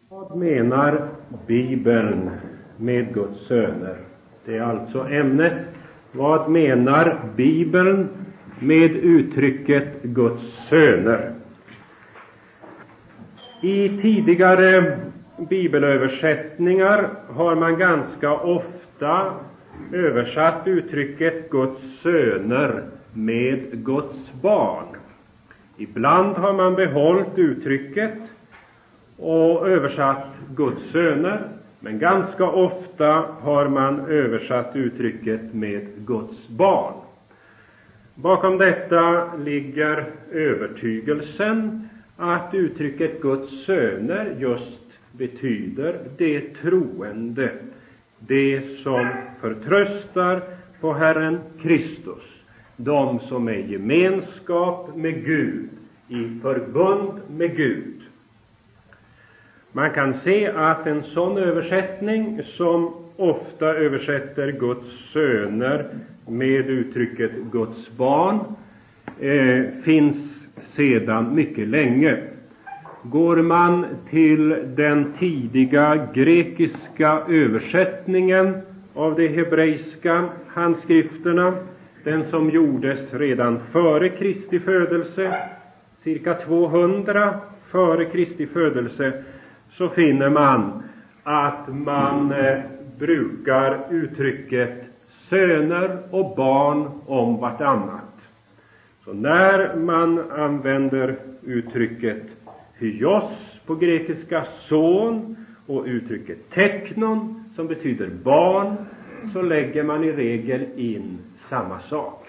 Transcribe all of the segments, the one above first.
Vad menar Bibeln med Guds söner? Det är alltså ämnet. Vad menar Bibeln med uttrycket Guds söner? I tidigare bibelöversättningar har man ganska ofta översatt uttrycket Guds söner med Guds barn. Ibland har man behållit uttrycket och översatt Guds söner, men ganska ofta har man översatt uttrycket med Guds barn. Bakom detta ligger övertygelsen att uttrycket Guds söner just betyder det troende, det som förtröstar på Herren Kristus, de som är i gemenskap med Gud, i förbund med Gud. Man kan se att en sån översättning som ofta översätter Guds söner med uttrycket Guds barn finns sedan mycket länge. Går man till den tidiga grekiska översättningen av de hebreiska handskrifterna, den som gjordes redan före Kristi födelse, cirka 200 före Kristi födelse, så finner man att man brukar uttrycket söner och barn om vartannat. Så när man använder uttrycket hyos på grekiska son och uttrycket teknon som betyder barn, så lägger man i regel in samma sak.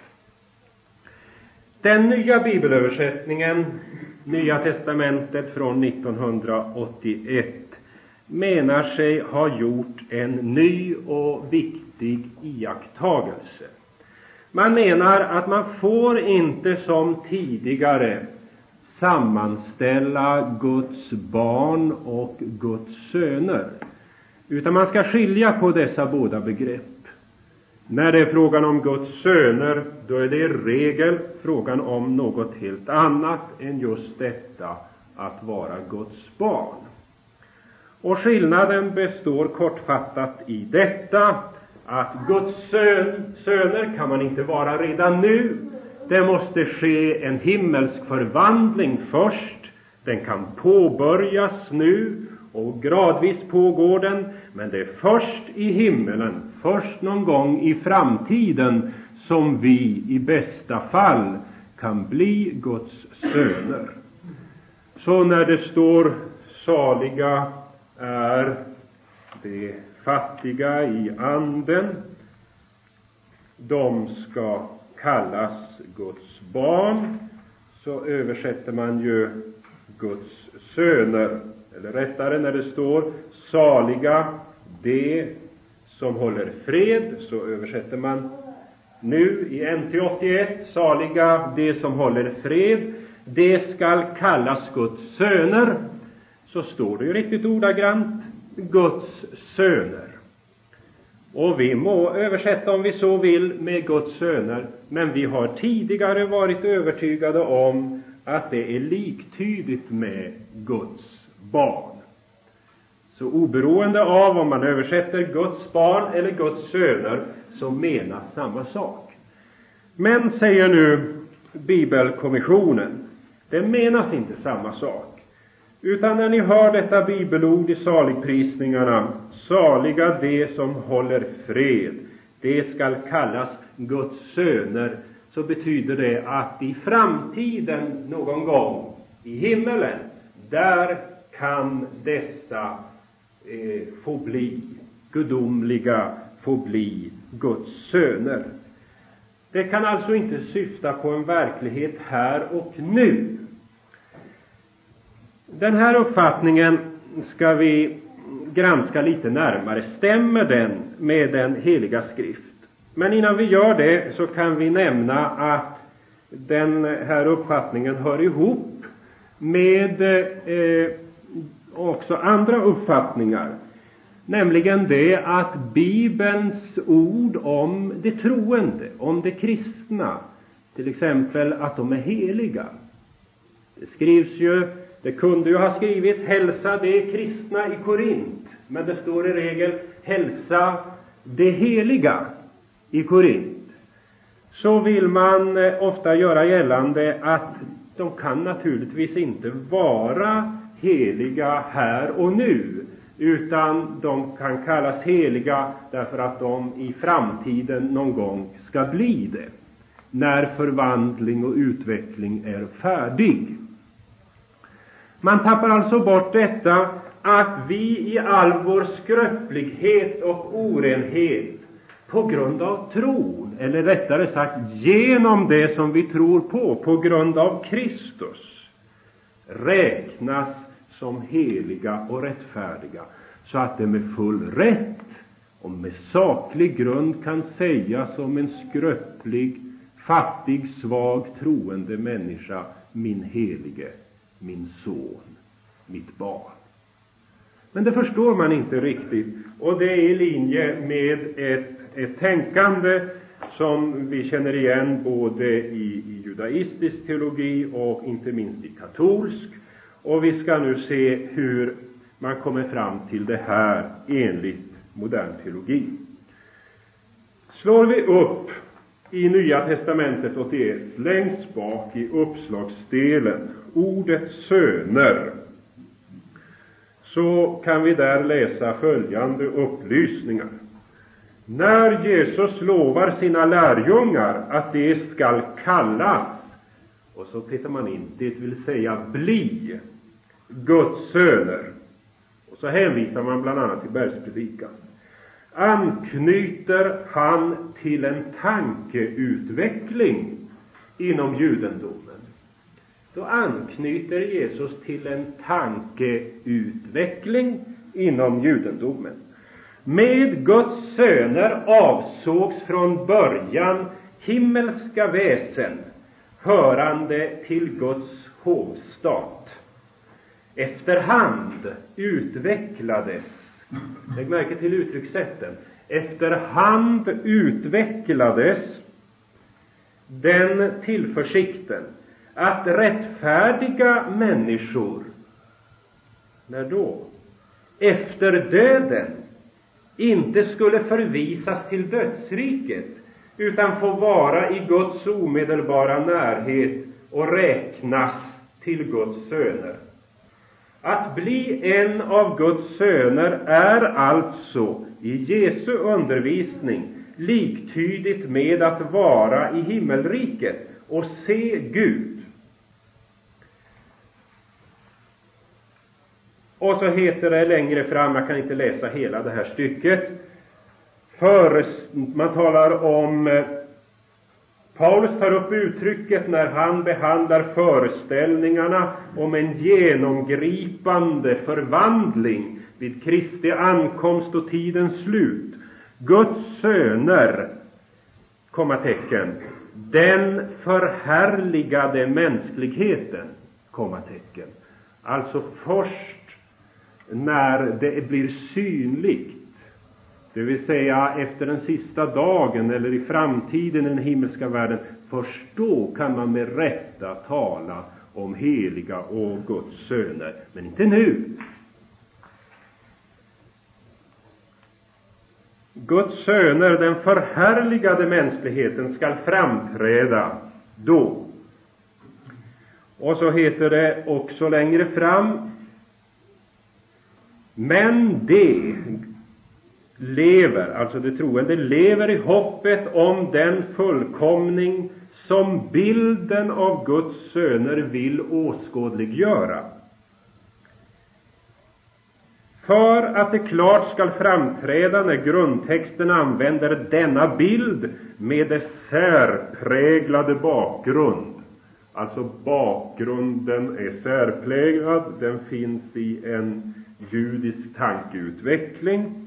Den nya bibelöversättningen, Nya testamentet från 1981, menar sig ha gjort en ny och viktig iakttagelse. Man menar att man får inte som tidigare sammanställa Guds barn och Guds söner, utan man ska skilja på dessa båda begrepp. När det är frågan om Guds söner, då är det i regel frågan om något helt annat än just detta att vara Guds barn. Och skillnaden består kortfattat i detta, att Guds söner kan man inte vara redan nu. Det måste ske en himmelsk förvandling först. Den kan påbörjas nu och gradvis pågår den, men det är först i himmelen, först någon gång i framtiden, som vi i bästa fall kan bli Guds söner. Så när det står saliga är de fattiga i anden, de ska kallas Guds barn, så översätter man ju Guds söner. Eller rättare, när det står saliga de som håller fred, så översätter man nu i NT81 saliga de som håller fred, det skall kallas Guds söner. Så står det ju riktigt ordagrant Guds söner. Och vi må översätta om vi så vill med Guds söner, men vi har tidigare varit övertygade om att det är liktydigt med Guds barn. Så oberoende av om man översätter Guds barn eller Guds söner, så menas samma sak. Men, säger nu Bibelkommissionen, det menas inte samma sak. Utan när ni hör detta bibelord i saligprisningarna, saliga de som håller fred, det skall kallas Guds söner, så betyder det att i framtiden någon gång i himmelen, där kan dessa få bli gudomliga, få bli Guds söner. Det kan alltså inte syfta på en verklighet här och nu. Den här uppfattningen ska vi granska lite närmare. Stämmer den med den heliga skrift? Men innan vi gör det så kan vi nämna att den här uppfattningen hör ihop med också andra uppfattningar. Nämligen det att Bibelns ord om det troende, om det kristna, till exempel att de är heliga. Det skrivs ju Det kunde ju ha skrivit hälsa de kristna i Korint, men det står i regel hälsa de heliga i Korint. Så vill man ofta göra gällande att de kan naturligtvis inte vara heliga här och nu, utan de kan kallas heliga därför att de i framtiden någon gång ska bli det, när förvandling och utveckling är färdig. Man tappar alltså bort detta att vi i all vår skröplighet och orenhet på grund av tron, eller rättare sagt genom det som vi tror på grund av Kristus, räknas som heliga och rättfärdiga, så att det med full rätt och med saklig grund kan sägas om en skröplig, fattig, svag, troende människa: min helige, min son, mitt barn. Men det förstår man inte riktigt, och det är i linje med ett tänkande som vi känner igen både i judaistisk teologi och inte minst i katolsk. Och vi ska nu se hur man kommer fram till det här enligt modern teologi. Slår vi upp i Nya testamentet 81, längst bak i uppslagsdelen, ordet söner, så kan vi där läsa följande upplysningar. När Jesus lovar sina lärjungar att det skall kallas, och så tittar man in, det vill säga bli Guds söner, och så hänvisar man bland annat till bergspredikan, anknyter han till en tankeutveckling inom judendomen. Då anknyter Jesus till en tankeutveckling inom judendomen. Med Guds söner avsågs från början himmelska väsen hörande till Guds hovstat. Efterhand utvecklades, lägg märke till uttryckssätten, efterhand utvecklades den tillförsikten att rättfärdiga människor, när då? Efter döden inte skulle förvisas till dödsriket, utan få vara i Guds omedelbara närhet och räknas till Guds söner. Att bli en av Guds söner är alltså i Jesu undervisning liktydigt med att vara i himmelriket och se Gud. Och så heter det längre fram, jag kan inte läsa hela det här stycket, man talar om, Paulus tar upp uttrycket när han behandlar föreställningarna om en genomgripande förvandling vid Kristi ankomst och tidens slut. Guds söner, kommatecken, den förhärligade mänskligheten, kommatecken. Alltså först när det blir synligt, det vill säga efter den sista dagen eller i framtiden i den himmelska världen, först då kan man med rätta tala om heliga och Guds söner, men inte nu. Guds söner, den förhärligade mänskligheten, skall framträda då. Och så heter det också längre fram, men det lever, alltså det troende lever i hoppet om den fullkomning som bilden av Guds söner vill åskådliggöra. För att det klart skall framträda när grundtexten använder denna bild med dess särpräglade bakgrund. Alltså bakgrunden är särpräglad, den finns i en judisk tankeutveckling.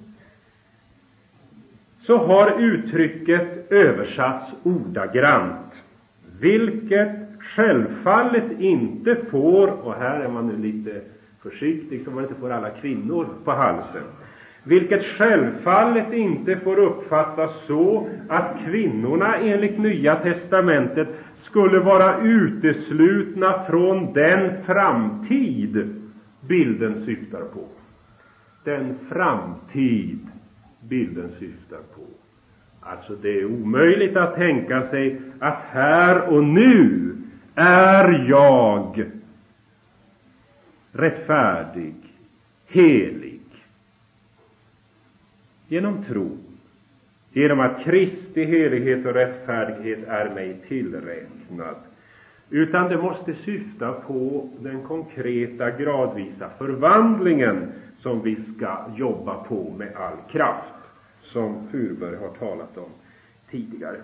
Så har uttrycket översatts ordagrant, vilket självfallet inte får, och här är man nu lite försiktig så man inte får alla kvinnor på halsen, vilket självfallet inte får uppfattas så att kvinnorna enligt Nya testamentet skulle vara uteslutna från den framtid bilden syftar på. Den framtid bilden syftar på. Alltså det är omöjligt att tänka sig att här och nu är jag rättfärdig, helig. Genom tro. Genom att Kristi helighet och rättfärdighet är mig tillräknad. Utan det måste syfta på den konkreta gradvisa förvandlingen som vi ska jobba på med all kraft. Som Furberg har talat om tidigare.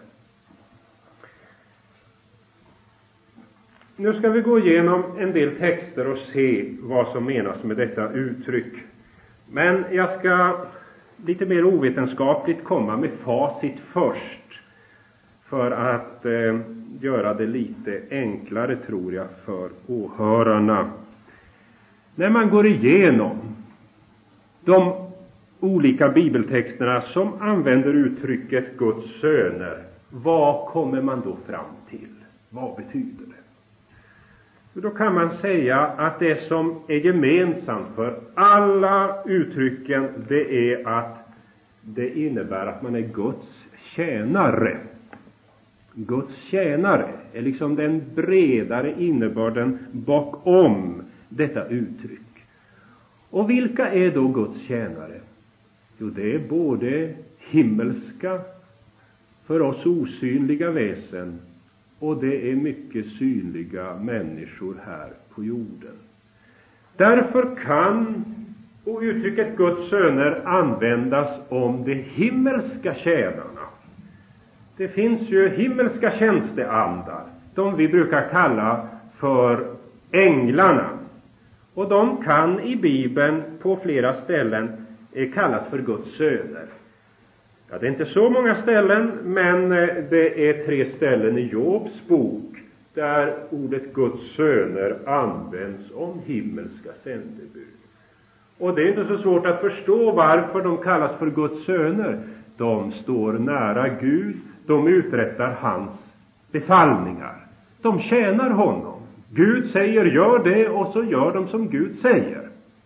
Nu ska vi gå igenom en del texter och se vad som menas med detta uttryck. Men jag ska lite mer ovetenskapligt komma med facit först. För att göra det lite enklare, tror jag, för åhörarna. När man går igenom de olika bibeltexterna som använder uttrycket Guds söner, vad kommer man då fram till? Vad betyder det? Då kan man säga att det som är gemensamt för alla uttrycken, det är att det innebär att man är Guds tjänare. Guds tjänare är liksom den bredare innebörden bakom detta uttryck. Och vilka är då Guds tjänare? Jo, det är både himmelska, för oss osynliga väsen, och det är mycket synliga människor här på jorden. Därför kan uttrycket Guds söner användas om de himmelska tjänarna. Det finns ju himmelska tjänsteandar, de vi brukar kalla för änglarna. Och de kan i Bibeln på flera ställen kallas för Guds söner. Ja, det är inte så många ställen, men det är 3 ställen i Jobs bok där ordet Guds söner används om himmelska sändebud. Och det är inte så svårt att förstå varför de kallas för Guds söner. De står nära Gud, de uträttar hans befallningar. De tjänar honom. Gud säger gör det, och så gör de som Gud säger.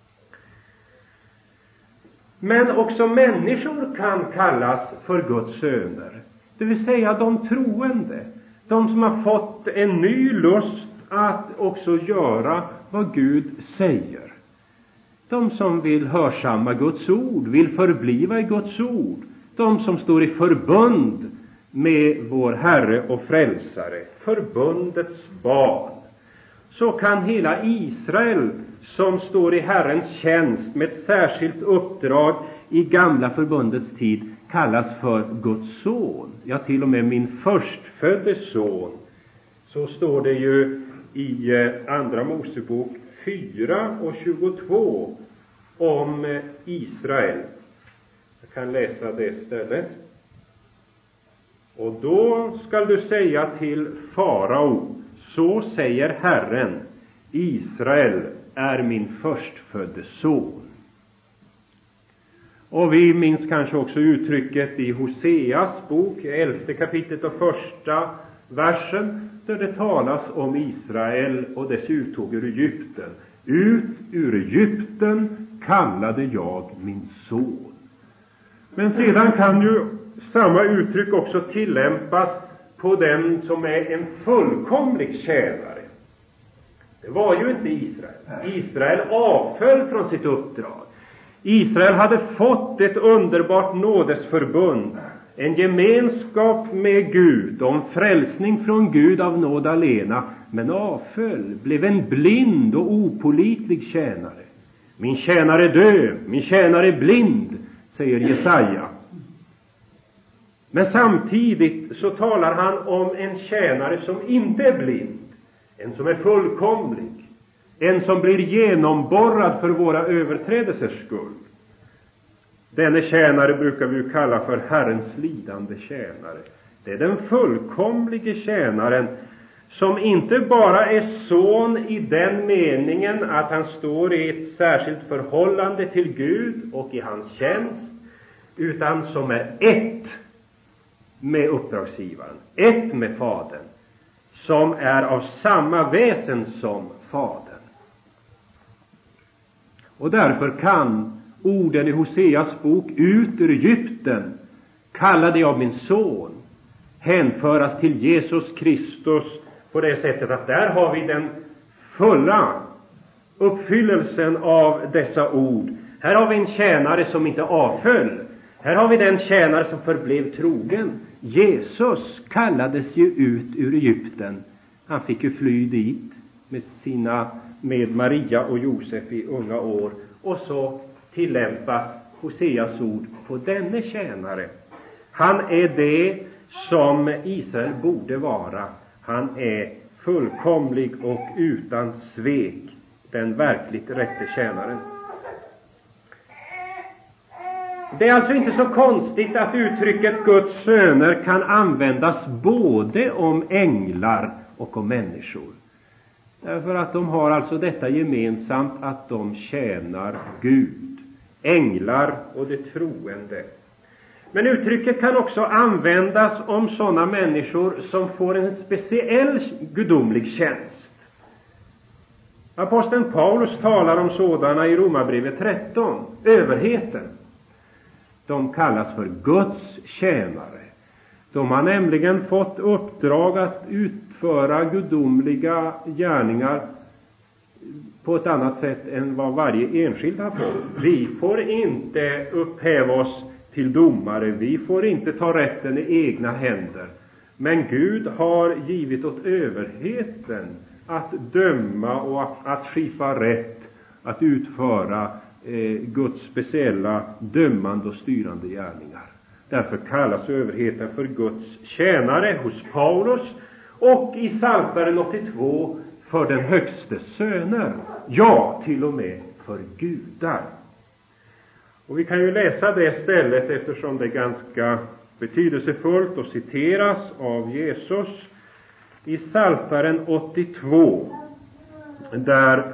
Men också människor kan kallas för Guds söner. Det vill säga de troende. De som har fått en ny lust att också göra vad Gud säger. De som vill hörsamma Guds ord, vill förbliva i Guds ord. De som står i förbund med vår Herre och Frälsare. Förbundets barn. Så kan hela Israel som står i Herrens tjänst med ett särskilt uppdrag i gamla förbundets tid kallas för Guds son. Ja, till och med min förstfödde son. Så står det ju i andra Mosebok 4:22 om Israel. Jag kan läsa det stället. Och då skall du säga till farao, så säger Herren, Israel är min förstfödde son. Och vi minns kanske också uttrycket i Hoseas bok, 11 kapitlet och 1 versen, där det talas om Israel och dess uttåg ur Egypten. Ut ur Egypten kallade jag min son. Men sedan kan ju samma uttryck också tillämpas på den som är en fullkomlig tjänare. Det var ju inte Israel. Israel avföll från sitt uppdrag. Israel hade fått ett underbart nådesförbund, en gemenskap med Gud, om frälsning från Gud av nåd alena, men avföll, blev en blind och opålitlig tjänare. Min tjänare är döv, min tjänare är blind, säger Jesaja. Men samtidigt så talar han om en tjänare som inte är blind, en som är fullkomlig, en som blir genomborrad för våra överträdelsers skull. Denne tjänare brukar vi kalla för Herrens lidande tjänare. Det är den fullkomlige tjänaren som inte bara är son i den meningen att han står i ett särskilt förhållande till Gud och i hans tjänst, utan som är ett med uppdragsgivaren, ett med Fadern. som är av samma väsen som Fadern. Och därför kan orden i Hoseas bok, ut ur Egypten, kalla dig av min son, hänföras till Jesus Kristus på det sättet att där har vi den fulla uppfyllelsen av dessa ord. Här har vi en tjänare som inte avföll. Här har vi den tjänare som förblev trogen. Jesus kallades ju ut ur Egypten. Han fick ju fly dit med Maria och Josef i unga år. Och så tillämpas Hoseas ord på denne tjänare. Han är det som Israel borde vara. Han är fullkomlig och utan svek, den verkligt rätte tjänaren. Det är alltså inte så konstigt att uttrycket Guds söner kan användas både om änglar och om människor. Därför att de har alltså detta gemensamt, att de tjänar Gud. Änglar och det troende. Men uttrycket kan också användas om sådana människor som får en speciell gudomlig tjänst. Aposteln Paulus talar om sådana i Romarbrevet 13, överheten. De kallas för Guds tjänare. De har nämligen fått uppdrag att utföra gudomliga gärningar på ett annat sätt än vad varje enskild har fått. Vi får inte upphäva oss till domare, vi får inte ta rätten i egna händer. Men Gud har givit åt överheten att döma och att skipa rätt, att utföra Guds speciella dömande och styrande gärningar. Därför kallas överheten för Guds tjänare hos Paulus, och i Psaltaren 82 för den högste söner, ja, till och med för gudar. Och vi kan ju läsa det stället, eftersom det är ganska betydelsefullt och citeras av Jesus. I Psaltaren 82, där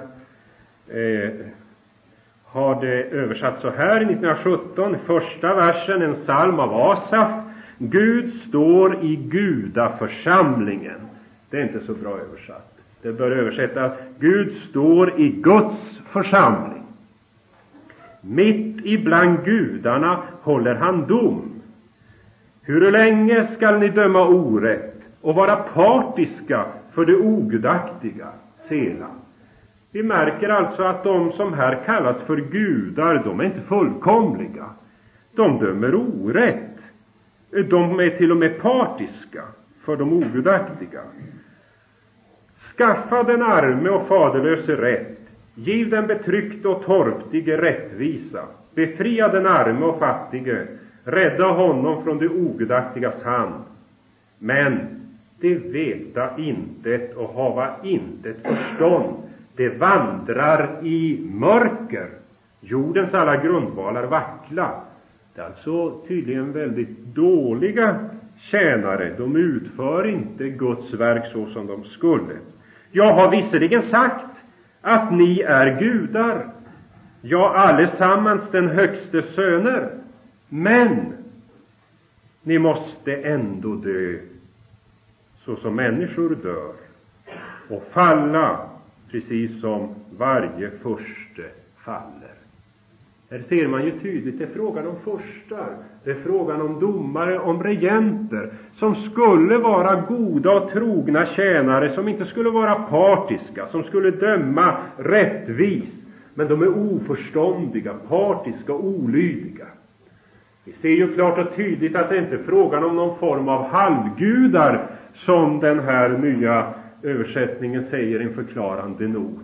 har det översatt så här i 1917, första versen, en psalm av Asaf. Gud står i gudaförsamlingen. Det är inte så bra översatt. Det bör översätta: Gud står i Guds församling. Mitt ibland gudarna håller han dom. Hur länge skall ni döma orätt och vara partiska för det ogudaktiga? Sela. Vi märker alltså att de som här kallas för gudar, de är inte fullkomliga. De dömer orätt. De är till och med partiska för de ogudaktiga. Skaffa den arme och faderlöse rätt. Giv den betryckte och torftige rättvisa. Befria den arme och fattige. Rädda honom från det ogudaktigas hand. Men det veta intet och hava intet förstånd. Det vandrar i mörker. Jordens alla grundvalar vackla. Det är alltså tydligen väldigt dåliga tjänare. De utför inte Guds verk så som de skulle. Jag har visserligen sagt att ni är gudar, ja, allesammans den högste söner, men ni måste ändå dö så som människor dör och falla precis som varje furste faller. Här ser man ju tydligt, det är frågan om furstar, det är frågan om domare, om regenter, som skulle vara goda och trogna tjänare, som inte skulle vara partiska, som skulle döma rättvis, men de är oförståndiga, partiska, olydiga. Vi ser ju klart och tydligt att det inte är frågan om någon form av halvgudar, som den här nya översättningen säger i en förklarande not.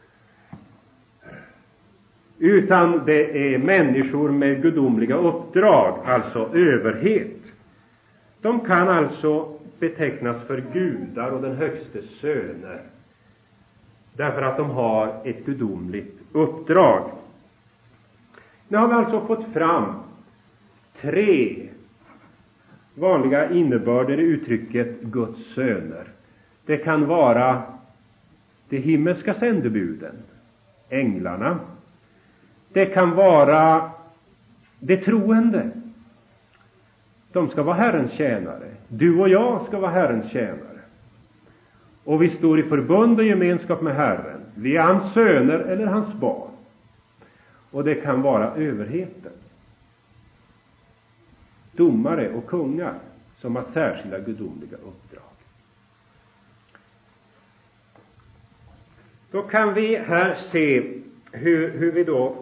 Utan det är människor med gudomliga uppdrag, alltså överhet. De kan alltså betecknas för gudar och den högste söner, därför att de har ett gudomligt uppdrag. Nu har vi alltså fått fram 3 vanliga innebörder i uttrycket Guds söner. Det kan vara de himmelska sändebuden, änglarna. Det kan vara det troende. De ska vara Herrens tjänare. Du och jag ska vara Herrens tjänare. Och vi står i förbund och gemenskap med Herren. Vi är hans söner eller hans barn. Och det kan vara överheten, domare och kungar som har särskilda gudomliga uppdrag. Då kan vi här se hur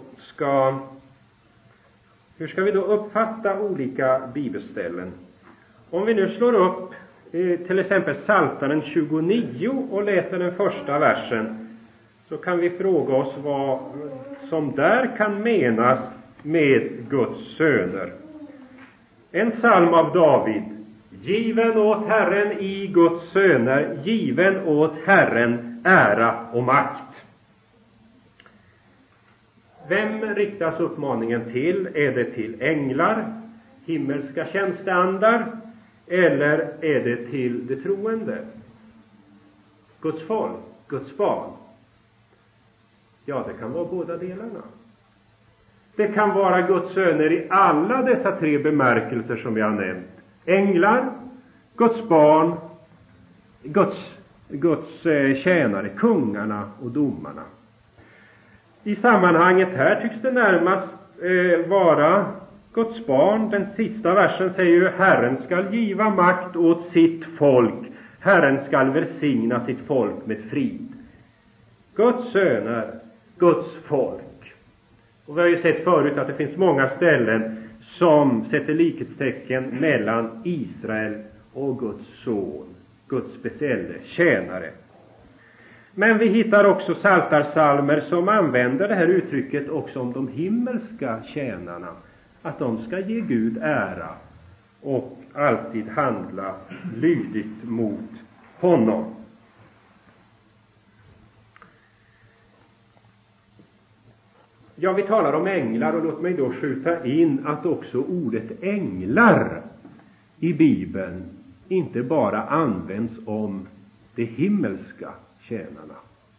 ska vi då uppfatta olika bibelställen. Om vi nu slår upp till exempel Psaltaren 29 och läser den första versen, så kan vi fråga oss vad som där kan menas med Guds söner. En psalm av David: given åt Herren i Guds söner, given åt Herren ära och makt. Vem riktas uppmaningen till? Är det till änglar, himmelska tjänsteandar, eller är det till det troende? Guds folk, Guds barn? Ja, det kan vara båda delarna. Det kan vara Guds söner i alla dessa tre bemärkelser som vi har nämnt. Änglar, Guds barn, Guds tjänare, kungarna och domarna. I sammanhanget här tycks det närmast vara Guds barn. Den sista versen säger ju: Herren skall giva makt åt sitt folk. Herren skall välsigna sitt folk med frid. Guds söner, Guds folk. Och vi har ju sett förut att det finns många ställen som sätter likhetstecken mellan Israel och Guds son, Guds speciella tjänare. Men vi hittar också psaltarpsalmer som använder det här uttrycket också om de himmelska tjänarna. Att de ska ge Gud ära och alltid handla lydigt mot honom. Ja, vi talar om änglar, och låt mig då skjuta in att också ordet änglar i Bibeln inte bara används om de himmelska tjänarna.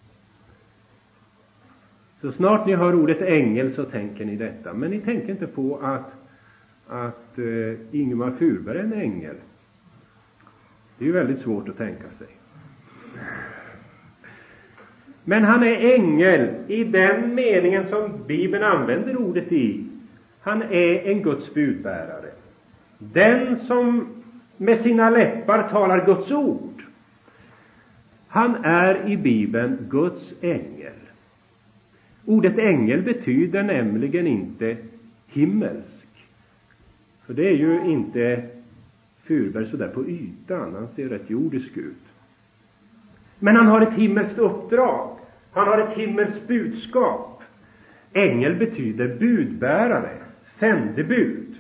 Så snart ni hör ordet ängel så tänker ni detta. Men ni tänker inte på att Ingemar Furberg är en ängel. Det är ju väldigt svårt att tänka sig. Men han är ängel i den meningen som Bibeln använder ordet i. Han är en Guds budbärare. Den som med sina läppar talar Guds ord. Han är i Bibeln Guds ängel. Ordet ängel betyder nämligen inte himmelsk. För det är ju inte Furberg så där på ytan. Han ser rätt jordisk ut. Men han har ett himmelskt uppdrag. Han har ett himmelskt budskap. Ängel betyder budbärare, sändebud.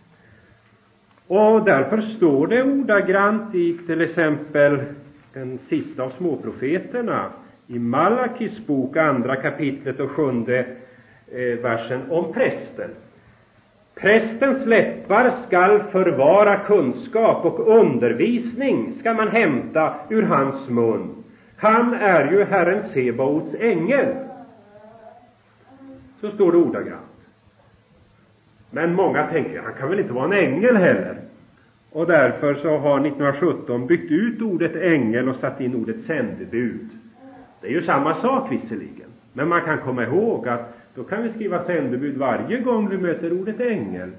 Och därför står det ordagrant i till exempel den sista av småprofeterna i Malakis bok, 2 kapitlet och 7 versen, om prästen. Prästens läppar skall förvara kunskap, och undervisning ska man hämta ur hans mun. Han är ju Herren Sebaots ängel. Så står det ordagrant. Men många tänker, han kan väl inte vara en ängel heller. Och därför så har 1917 bytt ut ordet ängel och satt in ordet sändebud. Det är ju samma sak visserligen. Men man kan komma ihåg att då kan vi skriva sändebud varje gång vi möter ordet ängel.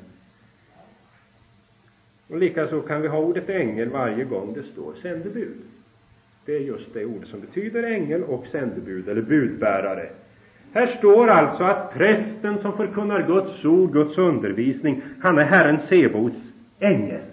Och likaså kan vi ha ordet ängel varje gång det står sändebud. Det är just det ord som betyder ängel och sändebud eller budbärare. Här står alltså att prästen som förkunnar Guds ord, Guds undervisning, han är Herren Sebaots ängel.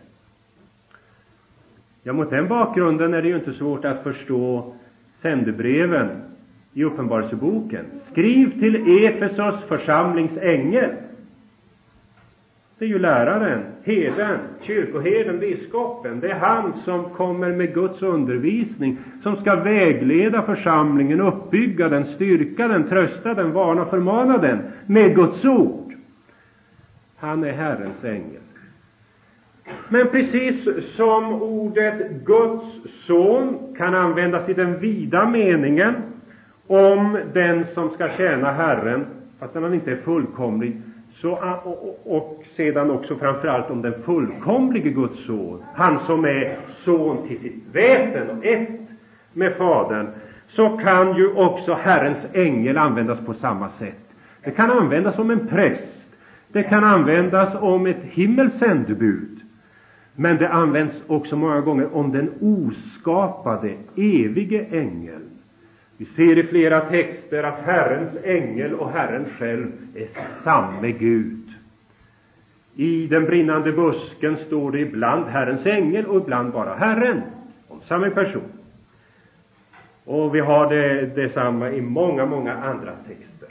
Ja, mot den bakgrunden är det ju inte svårt att förstå sändebreven i Uppenbarelseboken. Skriv till Efesos församlingsängel. Det är ju läraren, herden, kyrkoherden, biskopen. Det är han som kommer med Guds undervisning, som ska vägleda församlingen, uppbygga den, styrka den, trösta den, varna och förmana den med Guds ord. Han är Herrens ängel. Men precis som ordet Guds son kan användas i den vida meningen om den som ska tjäna Herren, fast han inte är fullkomlig, och sedan också framförallt om den fullkomlige Guds son, han som är son till sitt väsen och ett med Fadern, så kan ju också Herrens ängel användas på samma sätt. Det kan användas om en präst. Det kan användas om ett himmelssändebud. Men det används också många gånger om den oskapade, evige ängeln. Vi ser i flera texter att Herrens ängel och Herren själv är samme Gud. I den brinnande busken står det ibland Herrens ängel och ibland bara Herren, om samma person. Och vi har detsamma i många, många andra texter.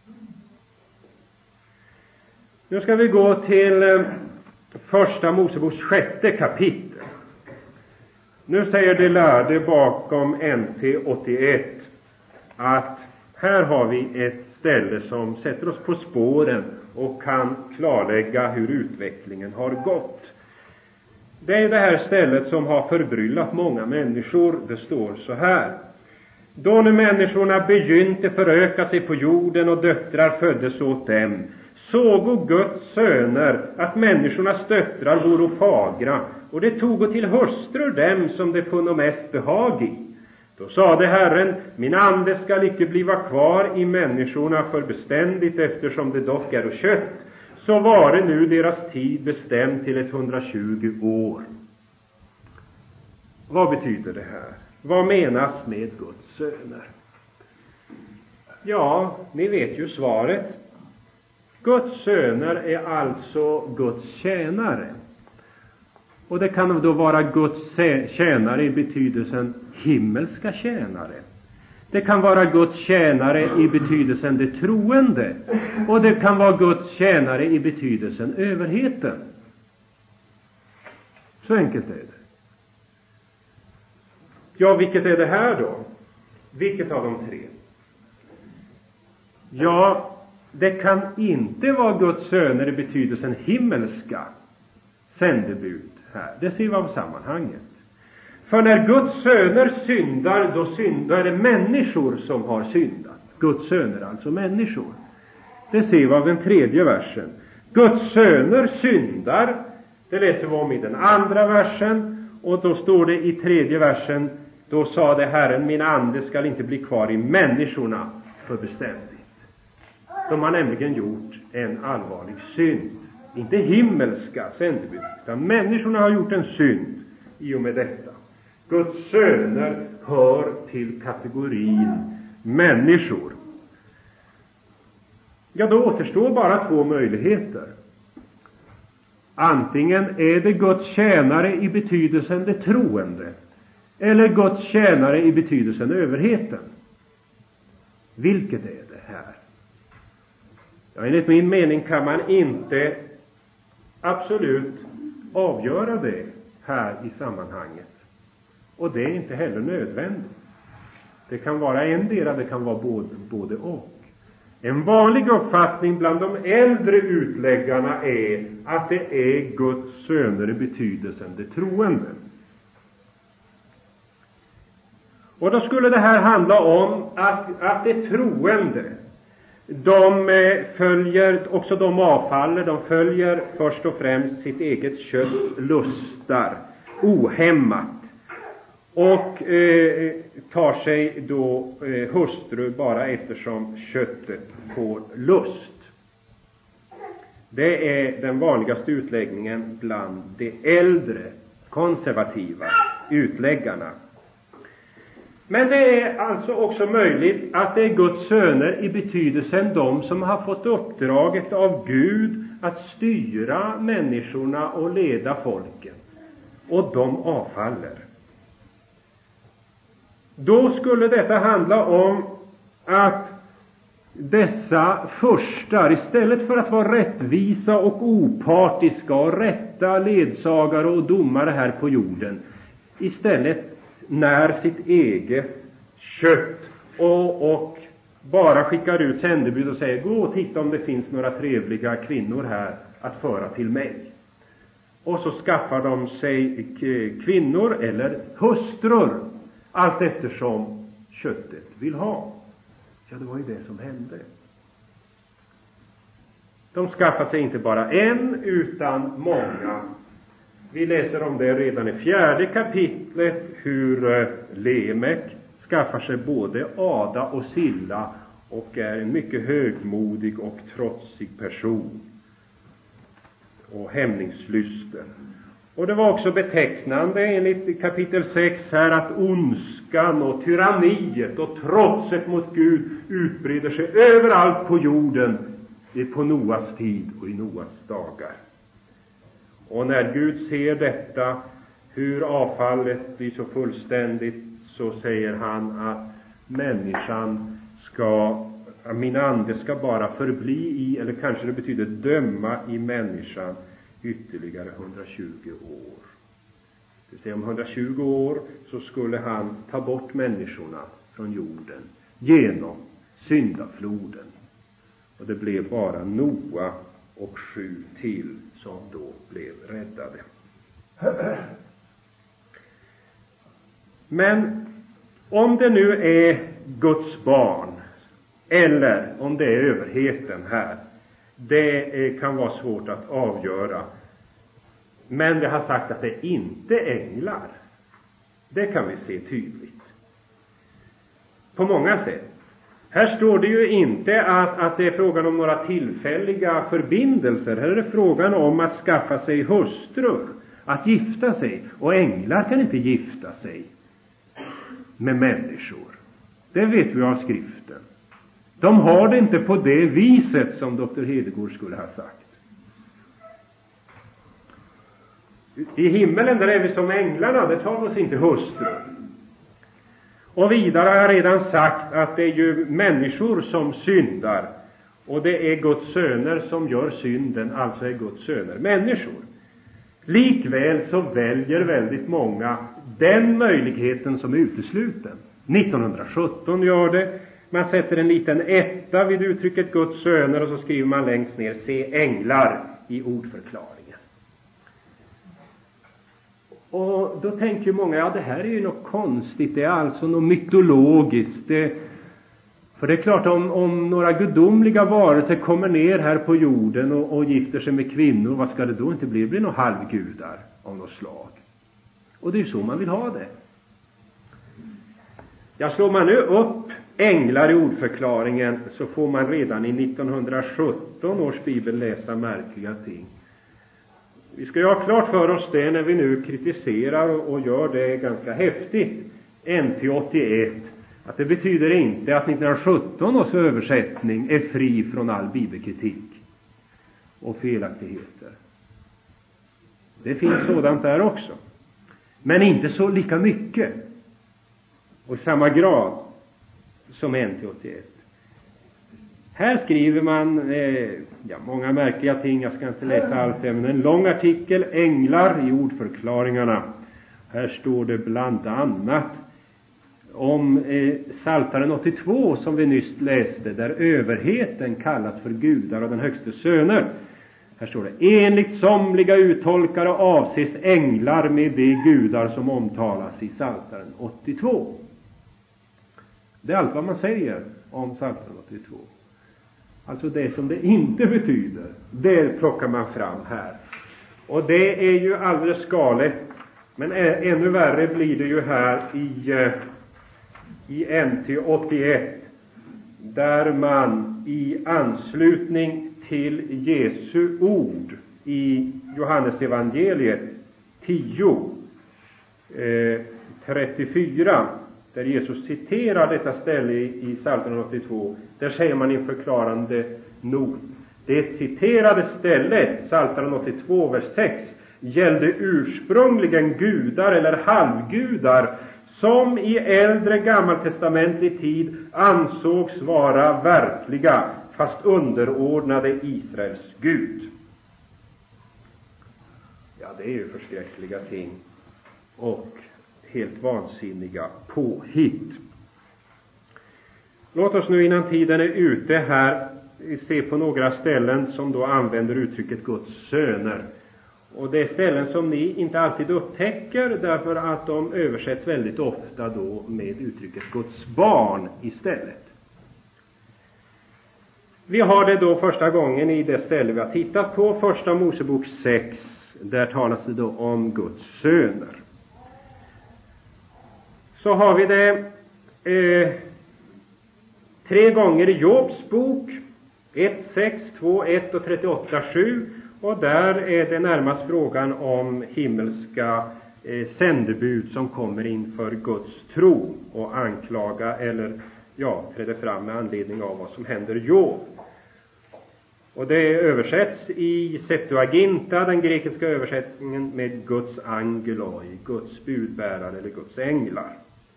Nu ska vi gå till första Moseboks 6:e kapitel. Nu säger de lärde bakom NT 81 att här har vi ett ställe som sätter oss på spåren och kan klarlägga hur utvecklingen har gått. Det är det här stället som har förbryllat många människor. Det står så här: då nu människorna begynte föröka sig på jorden och döttrar föddes åt dem, sågo Guds söner att människornas döttrar voro fagra, och det togo till hustrur dem som det funno mest behag i. Då sade Herren: min ande skall icke bliva kvar i människorna för beständigt, eftersom det dock är och kött, så var det nu deras tid bestämd till 120 år. Vad betyder det här? Vad menas med Guds söner? Ja, ni vet ju svaret. Guds söner är alltså Guds tjänare. Och det kan då vara Guds tjänare i betydelsen himmelska tjänare. Det kan vara Guds tjänare i betydelsen det troende. Och det kan vara Guds tjänare i betydelsen överheten. Så enkelt är det. Ja, vilket är det här då? Vilket av de tre? Ja, det kan inte vara Guds söner i betydelsen himmelska sändebud här. Det ser vi av sammanhanget. För när Guds söner syndar, då är det människor som har syndat. Guds söner, alltså människor. Det ser vi av den 3:e versen. Guds söner syndar, det läser vi om i den 2:a versen. Och då står det i 3:e versen: då sade Herren, min ande skall inte bli kvar i människorna för beständigt. De har nämligen gjort en allvarlig synd. Inte himmelska sändebud, utan människorna har gjort en synd i och med detta. Guds söner hör till kategorin människor. Ja, då återstår bara två möjligheter. Antingen är det Guds tjänare i betydelsen det troende, eller Guds tjänare i betydelsen överheten. Vilket är det här? Ja, enligt min mening kan man inte absolut avgöra det här i sammanhanget. Och det är inte heller nödvändigt. Det kan vara endera, det kan vara både och. En vanlig uppfattning bland de äldre utläggarna är att det är Guds söner i betydelsen det troende. Och då skulle det här handla om att det troende, de följer, också de avfaller, de följer först och främst sitt eget kötts lustar ohämmat och tar sig då hustru bara eftersom köttet får lust. Det är den vanligaste utläggningen bland de äldre konservativa utläggarna. Men det är alltså också möjligt att det är Guds söner i betydelsen de som har fått uppdraget av Gud att styra människorna och leda folken. Och de avfaller. Då skulle detta handla om att dessa furstar, istället för att vara rättvisa och opartiska och rätta ledsagare och domare här på jorden, istället när sitt eget kött och bara skickar ut sändebud och säger: gå och titta om det finns några trevliga kvinnor här att föra till mig. Och så skaffar de sig kvinnor eller hustrur allt eftersom köttet vill ha. Ja, det var ju det som hände. De skaffar sig inte bara en utan många. Vi läser om det redan i 4:e kapitlet, hur Lemek skaffar sig både Ada och Silla och är en mycket högmodig och trotsig person och hämningslysten. Och det var också betecknande enligt kapitel 6 här att ondskan och tyranniet och trotset mot Gud utbreder sig överallt på jorden på Noas tid och i Noas dagar. Och när Gud ser detta, hur avfallet blir så fullständigt, så säger han att människan min ande ska bara förbli i, eller kanske det betyder döma i människan ytterligare 120 år. Det vill säga om 120 år så skulle han ta bort människorna från jorden genom syndafloden. Och det blev bara Noa och 7 till som då blev räddade. Men om det nu är Guds barn eller om det är överheten här, det kan vara svårt att avgöra. Men det har sagt att det inte är änglar. Det kan vi se tydligt. På många sätt. Här står det ju inte att det är frågan om några tillfälliga förbindelser. Här är det frågan om att skaffa sig hustrur, att gifta sig. Och änglar kan inte gifta sig med människor. Det vet vi av skriften. De har det inte på det viset som Dr. Hedegård skulle ha sagt. I himmelen där är vi som änglarna, det tar oss inte hustrur. Och vidare har jag redan sagt att det är ju människor som syndar. Och det är Guds söner som gör synden, alltså är Guds söner människor. Likväl så väljer väldigt många den möjligheten som är utesluten. 1917 gör det. Man sätter en liten etta vid uttrycket Guds söner och så skriver man längst ner se änglar i ordförklaringen. Och då tänker ju många, ja det här är ju något konstigt, det är alltså något mytologiskt. För det är klart om några gudomliga varelser kommer ner här på jorden och gifter sig med kvinnor, vad ska det då inte bli? Det blir några halvgudar av något slag. Och det är ju så man vill ha det. Ja, slår man nu upp änglar i ordförklaringen så får man redan i 1917 års bibel läsa märkliga ting. Vi ska ju ha klart för oss det när vi nu kritiserar och gör det ganska häftigt. NT 81. Att det betyder inte att 1917 års översättning är fri från all bibelkritik och felaktigheter. Det finns sådant där också. Men inte så lika mycket och i samma grad som NT 81. Här skriver man många märkliga ting. Jag ska inte läsa allt det, men en lång artikel, änglar i ordförklaringarna. Här står det bland annat om Psaltaren 82 som vi nyss läste, där överheten kallas för gudar och den högste söner. Här står det, enligt somliga uttolkare avses änglar med de gudar som omtalas i Psaltaren 82. Det är allt vad man säger om Psaltaren 82. Alltså det som det inte betyder, det plockar man fram här. Och det är ju alldeles galet. Men ännu värre blir det ju här i NT 81. Där man i anslutning till Jesu ord i Johannes evangeliet 10:34, där Jesus citerar detta ställe i Psaltaren 82, där säger man i en förklarande not: det citerade stället, Psaltaren 82, vers 6, gällde ursprungligen gudar eller halvgudar som i äldre gammaltestamentlig tid ansågs vara verkliga, fast underordnade Israels Gud. Ja, det är ju förskräckliga ting och helt vansinniga påhitt. Låt oss nu innan tiden är ute här se på några ställen som då använder uttrycket Guds söner. Och det är ställen som ni inte alltid upptäcker därför att de översätts väldigt ofta då med uttrycket Guds barn istället. Vi har det då första gången i det ställe vi har tittat på, första Mosebok 6. Där talas det då om Guds söner. Så har vi det 3 gånger i Jobs bok, 1:6, 2:1 och 38:7. Och där är det närmast frågan om himmelska sändebud som kommer inför Guds tro och anklaga eller träder fram med anledning av vad som händer Job. Och det översätts i Septuaginta, den grekiska översättningen, med Guds angeloi, Guds budbärare eller Guds änglar.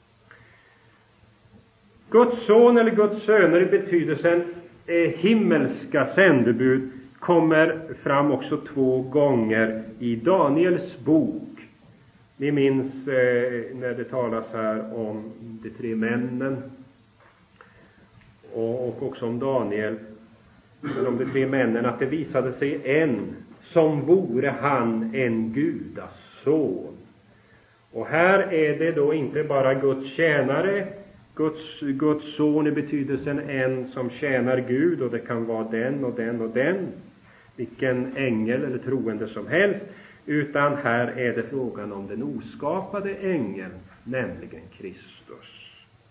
Guds son eller Guds söner i betydelsen himmelska sändebud kommer fram också 2 gånger i Daniels bok. Ni minns när det talas här om de 3 männen och också om Daniel, men om de 3 männen, att det visade sig en som vore han en gudason. Och här är det då inte bara Guds tjänare, Guds son i betydelsen en som tjänar Gud, och det kan vara den och den och den, vilken ängel eller troende som helst, utan här är det frågan om den oskapade ängeln, nämligen Kristus.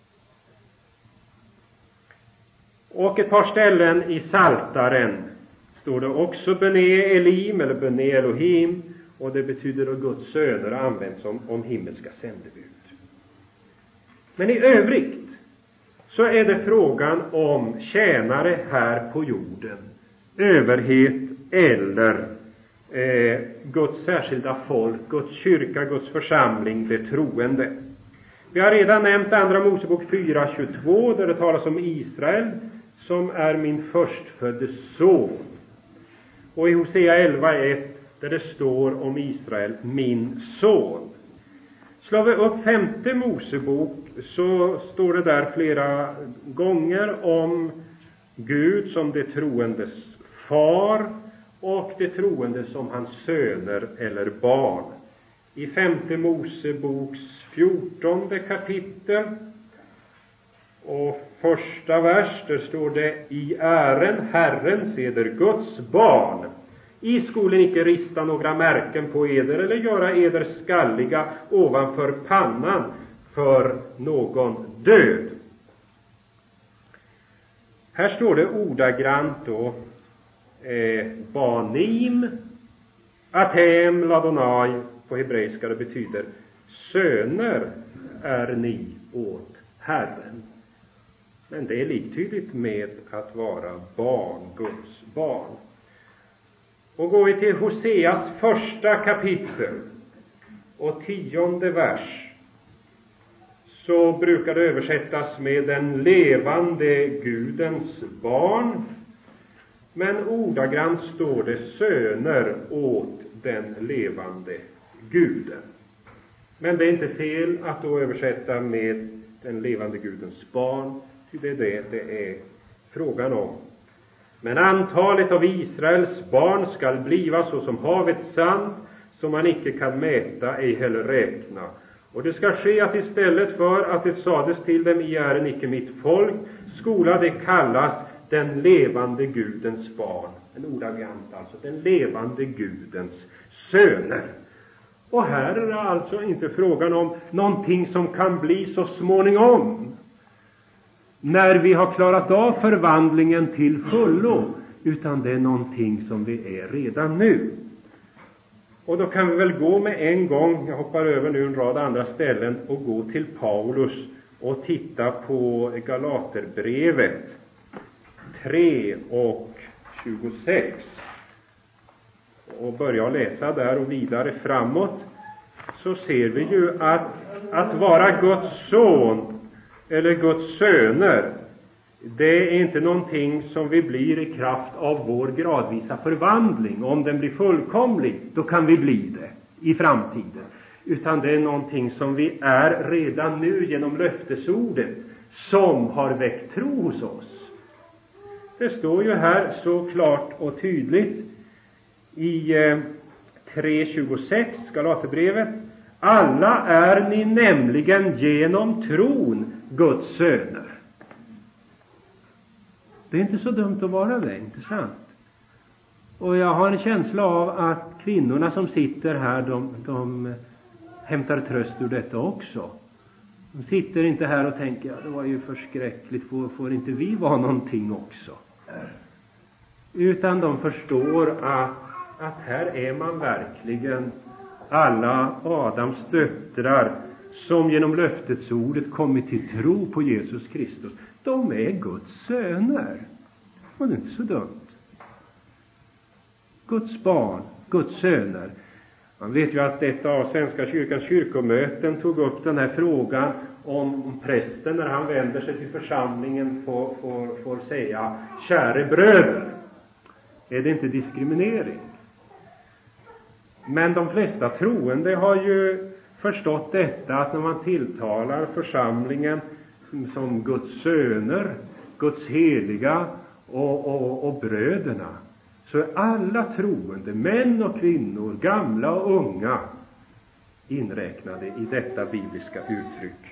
Och ett par ställen i Saltaren står det också Bene Elim eller Bene Elohim, och det betyder att Guds söner används om himmelska sändebud. Men i övrigt så är det frågan om tjänare här på jorden, överhet eller Guds särskilda folk, Guds kyrka, Guds församling, det troende. Vi har redan nämnt Andra Mosebok 4:22, där det talas om Israel som är min förstfödde son. Och i Hosea 11:1 där det står om Israel, min son. Slår vi upp 5:e Mosebok så står det där flera gånger om Gud som det troendes far och det troende som hans söner eller barn. I 5:e Moseboks 14:e kapitel och 1:a vers, där står det: I ären Herren seder Guds barn. I skolen icke rista några märken på eder eller göra eder skalliga ovanför pannan för någon död. Här står det ordagrant då Banim, Atem, Ladonai på hebreiska. Det betyder söner är ni åt Herren. Men det är liktydigt med att vara barn, Guds barn. Och går vi till Hoseas 1:a kapitel och 10:e vers, så brukar det översättas med den levande Gudens barn. Men ordagrant står det söner åt den levande Guden. Men det är inte fel att då översätta med den levande Gudens barn, ty det är det är frågan om. Men antalet av Israels barn skall bliva så som havets sand, som man icke kan mäta, ej heller räkna. Och det ska ske att istället för att det sades till dem, I ären icke mitt folk, skola det kallas den levande Gudens barn. En ordagrant alltså, den levande Gudens söner. Och här är det alltså inte frågan om någonting som kan bli så småningom, när vi har klarat av förvandlingen till fullo, utan det är någonting som vi är redan nu. Och då kan vi väl gå med en gång, jag hoppar över nu en rad andra ställen, och gå till Paulus och titta på Galaterbrevet 3:26 och börja läsa där och vidare framåt. Så ser vi ju att vara Guds son eller Guds söner, det är inte någonting som vi blir i kraft av vår gradvisa förvandling. Om den blir fullkomlig, då kan vi bli det i framtiden. Utan det är någonting som vi är redan nu genom löftesordet, som har väckt tro hos oss. Det står ju här så klart och tydligt i 3:26 Galaterbrevet: alla är ni nämligen genom tron Guds söner. Det är inte så dumt att vara det, inte sant? Och jag har en känsla av att kvinnorna som sitter här, de hämtar tröst ur detta också. De sitter inte här och tänker, ja, det var ju förskräckligt, får inte vi vara någonting också? Utan de förstår att här är man verkligen alla Adams döttrar som genom löftesordet kommit till tro på Jesus Kristus. De är Guds söner. Och det är inte så dumt. Guds barn, Guds söner. Man vet ju att ett av Svenska kyrkans kyrkomöten tog upp den här frågan om prästen när han vänder sig till församlingen får säga käre bröder. Är det inte diskriminering? Men de flesta troende har ju förstått detta, att när man tilltalar församlingen som Guds söner, Guds heliga och bröderna, så är alla troende, män och kvinnor, gamla och unga, inräknade i detta bibliska uttryck.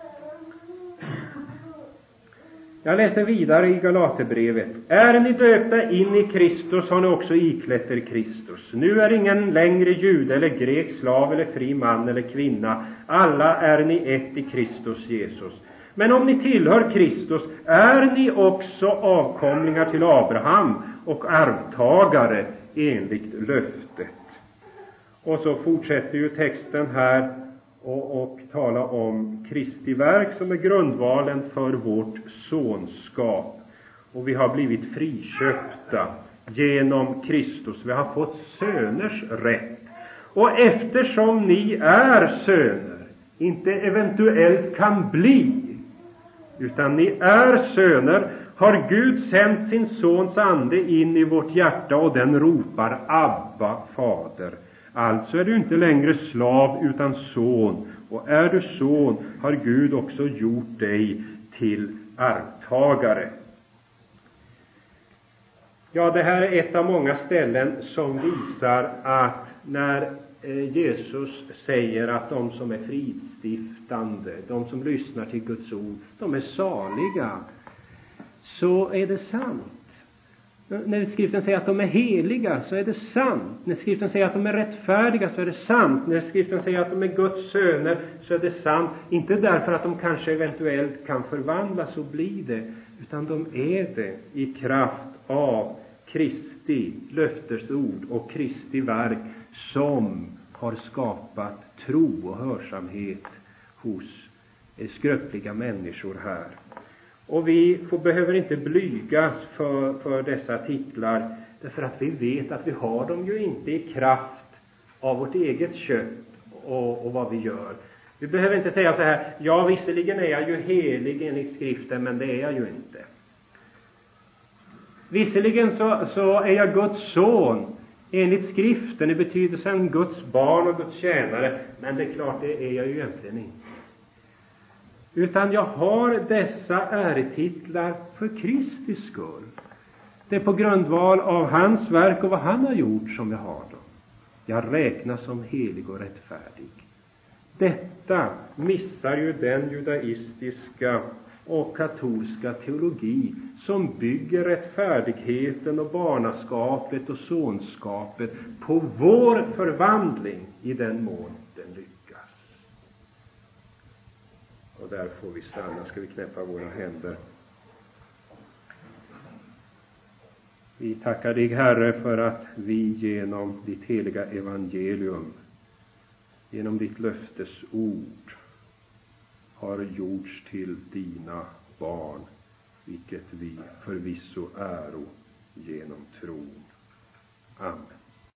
Jag läser vidare i Galaterbrevet. Är ni döpta in i Kristus har ni också iklätt er Kristus. Nu är ingen längre jude eller grek, slav eller fri man eller kvinna. Alla är ni ett i Kristus Jesus. Men om ni tillhör Kristus är ni också avkomlingar till Abraham och arvtagare enligt löftet. Och så fortsätter ju texten här och tala om Kristi verk som är grundvalen för vårt sonskap. Och vi har blivit friköpta genom Kristus. Vi har fått söners rätt. Och eftersom ni är söner, inte eventuellt kan bli, utan ni är söner, har Gud sänt sin sons ande in i vårt hjärta och den ropar Abba, Fader. Alltså är du inte längre slav utan son, och är du son har Gud också gjort dig till arvtagare. Ja, det här är ett av många ställen som visar att när Jesus säger att de som är fridstiftande, de som lyssnar till Guds ord, de är saliga, så är det sant. När skriften säger att de är heliga så är det sant. När skriften säger att de är rättfärdiga så är det sant. När skriften säger att de är Guds söner så är det sant. Inte därför att de kanske eventuellt kan förvandlas och bli det, utan de är det i kraft av Kristi löftesord och Kristi verk som har skapat tro och hörsamhet hos skröpliga människor här. Och vi behöver inte blygas för dessa titlar, därför att vi vet att vi har dem ju inte i kraft av vårt eget kött och vad vi gör. Vi behöver inte säga så här, ja visserligen är jag ju helig enligt skriften, men det är jag ju inte. Visserligen så är jag Guds son enligt skriften i betydelsen Guds barn och Guds tjänare, men det är klart, det är jag ju egentligen inte. Utan jag har dessa äretitlar för Kristi skull. Det är på grundval av hans verk och vad han har gjort som jag har dem. Jag räknas som helig och rättfärdig. Detta missar ju den judaistiska och katolska teologi som bygger rättfärdigheten och barnaskapet och sonskapet på vår förvandling i den mån den lyckas. Och där får vi stanna. Ska vi knäppa våra händer. Vi tackar dig, Herre, för att vi genom ditt heliga evangelium, genom ditt löftesord, har gjorts till dina barn, vilket vi förvisso äro genom tron. Amen.